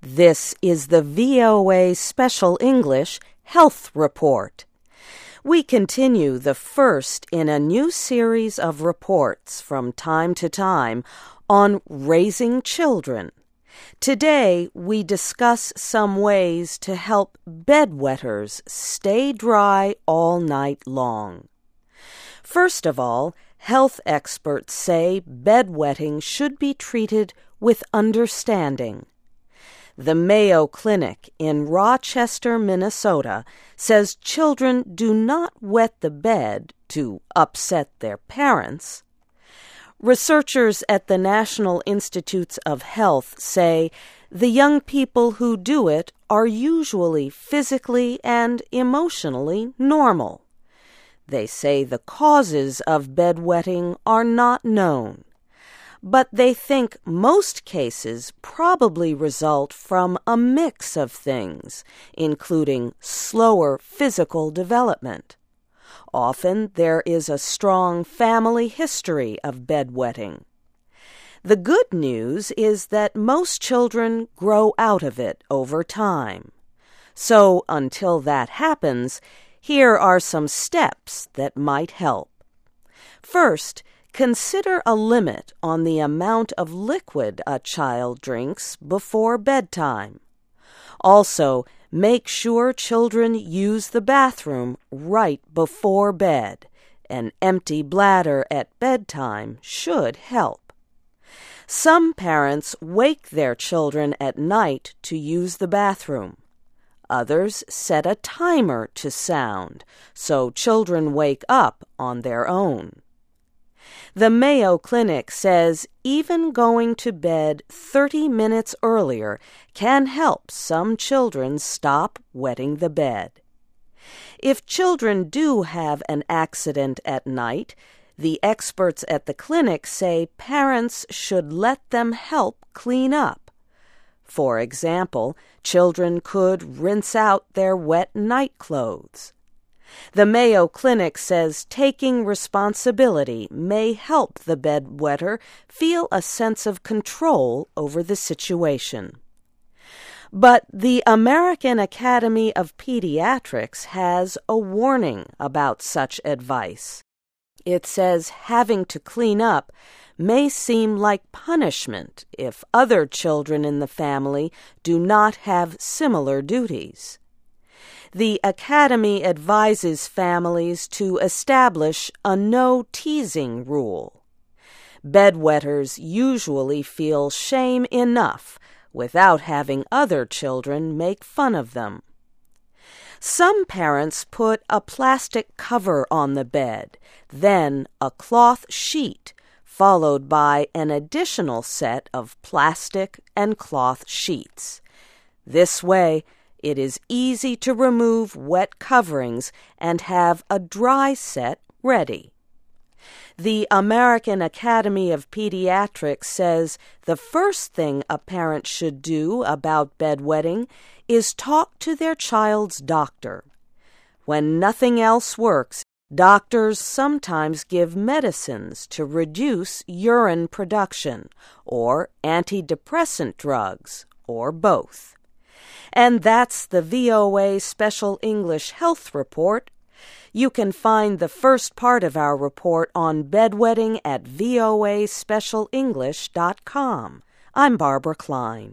This is the VOA Special English Health Report. We continue the first in a new series of reports from time to time on raising children. Today, we discuss some ways to help bedwetters stay dry all night long. First of all, health experts say bedwetting should be treated with understanding. The Mayo Clinic in Rochester, Minnesota, says children do not wet the bed to upset their parents. Researchers at the National Institutes of Health say the young people who do it are usually physically and emotionally normal. They say the causes of bedwetting are not known, but they think most cases probably result from a mix of things, including slower physical development. Often there is a strong family history of bedwetting. The good news is that most children grow out of it over time. So until that happens, here are some steps that might help. First, consider a limit on the amount of liquid a child drinks before bedtime. Also, make sure children use the bathroom right before bed. An empty bladder at bedtime should help. Some parents wake their children at night to use the bathroom. Others set a timer to sound so children wake up on their own. The Mayo Clinic says even going to bed 30 minutes earlier can help some children stop wetting the bed. If children do have an accident at night, the experts at the clinic say parents should let them help clean up. For example, children could rinse out their wet night clothes. The Mayo Clinic says taking responsibility may help the bedwetter feel a sense of control over the situation. But the American Academy of Pediatrics has a warning about such advice. It says having to clean up may seem like punishment if other children in the family do not have similar duties. The Academy advises families to establish a no-teasing rule. Bedwetters usually feel shame enough without having other children make fun of them. Some parents put a plastic cover on the bed, then a cloth sheet, followed by an additional set of plastic and cloth sheets. This way, it is easy to remove wet coverings and have a dry set ready. The American Academy of Pediatrics says the first thing a parent should do about bedwetting is talk to their child's doctor. When nothing else works, doctors sometimes give medicines to reduce urine production, or antidepressant drugs, or both. And that's the VOA Special English Health Report. You can find the first part of our report on bedwetting at voaspecialenglish.com. I'm Barbara Klein.